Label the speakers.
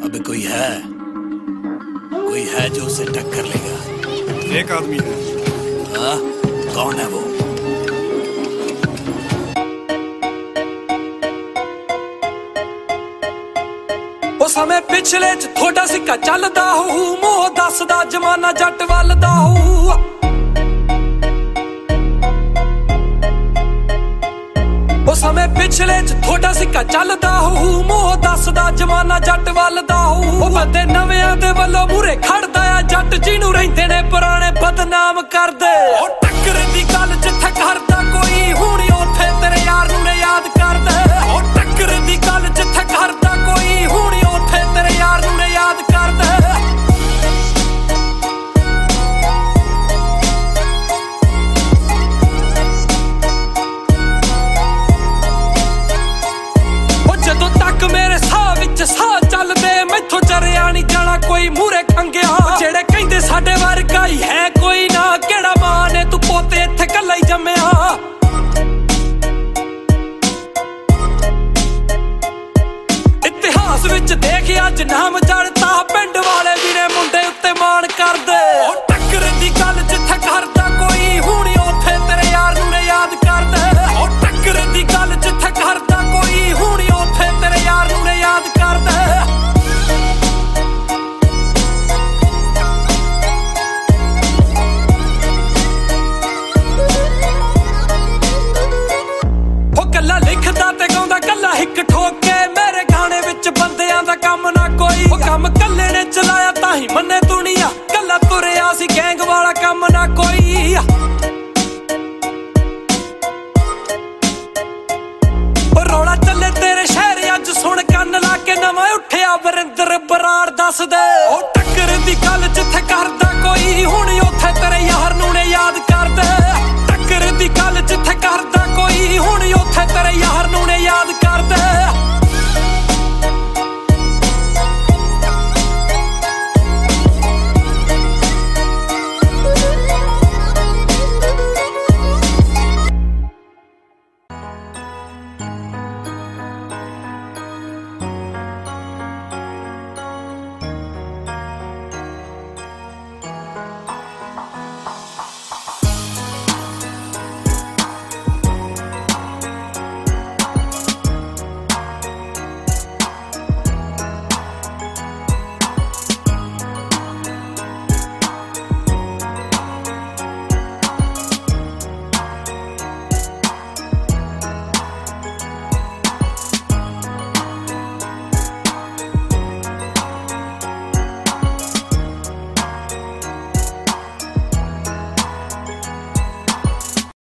Speaker 1: अब कोई है जो उसे टक्कर लेगा?
Speaker 2: एक आदमी है।
Speaker 1: हाँ, कौन है वो?
Speaker 3: ਉਹ ਸਮੇਂ ਪਿਛਲੇ ਚ ਥੋੜਾ ਸਿੱਕਾ ਚੱਲਦਾ ਹੋਊ, ਮੋਹ ਦੱਸਦਾ ਜਮਾਨਾ ਜੱਟ ਵੱਲਦਾ ਹੋਊ। ਉਹ ਸਮੇਂ ਪਿਛਲੇ ਚ ਥੋੜਾ ਸਿੱਕਾ ਚੱਲਦਾ ਹੋਊ, ਮੋਹ ਦੱਸਦਾ ਜਮਾਨਾ ਜੱਟ ਵੱਲਦਾ ਹੋਊ। ਉਹ ਬੰਦੇ ਨਵਿਆਂ ਦੇ ਵੱਲੋਂ ਮੂਰੇ ਖੜਦਾ ਆ ਜੱਟ, ਜਿਹਨੂੰ ਰਹਿੰਦੇ ਨੇ ਪੁਰਾਣੇ ਬਦਨਾਮ ਕਰਦੇ। ਉਹ ਟੱਕਰ ਦੀ ਗੱਲ ਜਿੱਥੇ ਕਰਦਾ ਕੋਈ, ਹੁਣ ਉੱਥੇ ਤੇਰੇ ਯਾਰ ਨੂੰ ਨੇ ਯਾਦ ਕਰਦੇ। ਉਹ ਟੱਕਰ ਦੀ ਗੱਲ ਜਿੱਥੇ ਕਰਦਾ ਕੋਈ, ਹੁਣ ਉੱਥੇ ਤੇਰੇ ਯਾਰ ਨੂੰ ਨੇ ਯਾਦ ਕਰਦੇ। ਉਹ ਜਦੋਂ ਤੱਕ ਮੇਰੇ ਸਾਹ ਵਿੱਚ ਸਾਹ ਚੱਲਦੇ, ਮੈਥੋਂ ਚਰਿਆ ਨਹੀਂ ਜਾਣਾ ਕੋਈ ਮੂਹਰੇ ਖੰਗਿਆ। ਜਿਹੜੇ ਕਹਿੰਦੇ ਸਾਡੇ ਵਰਗਾ ਹੀ ਹੈ ਕੋਈ ਨਾ, ਕਿਹੜਾ ਮਾਂ ਨੇ ਤੂੰ ਪੋਤੇ ਇੱਥੇ ਕੱਲਾ ਹੀ ਜੰਮਿਆ। ਇਤਿਹਾਸ ਵਿੱਚ ਦੇਖ ਅੱਜ ਨਾਮ ਜੜਤਾ, ਪਿੰਡ ਵਾਲੇ ਵੀ ਨੇ ਮੁੰਡੇ ਉੱਤੇ ਮਾਣ ਕਰਦੇ। ਉਹ ਟੱਕਰ ਦੀ ਗੱਲ ਜਿੱਥੇ ਕਰਦਾ ਕੋਈ, ਹੁਣ ਉੱਥੇ ਤੇਰੇ ਯਾਰ ਨੂੰ ਨੇ ਯਾਦ ਕਰਦੇ। ਉਹ ਟੱਕਰ ਦੀ ਗੱਲ ਜਿੱਥੇ ਕਰਦਾ ਕੋਈ, ਹੁਣ ਉੱਥੇ ਤੇਰੇ ਯਾਰ ਨੂੰ ਨੇ ਯਾਦ ਕਰਦੇ। ਉਹ ਕੱਲਾ ਲਿਖਦਾ ਤੇ ਗਾਉਂਦਾ ਕੱਲਾ ਹਿੱਕ ਠੋਕ ਕੇ, ਮੇਰੇ ਗਾਣੇ ਵਿੱਚ ਬੰਦਿਆਂ ਦਾ ਕੰਮ ਨਾ ਕੋਈ। ਉਹ ਕੰਮ ਕੱਲੇ ਨੇ ਚਲਾਇਆ ਤਾਂ ਹੀ ਮੰਨੇ ਦੁਨੀਆ, ਕੱਲਾ ਤੁਰਿਆ ਸੀ ਗੈਂਗ ਵਾਲਾ ਕੰਮ ਨਾ ਕੋਈ।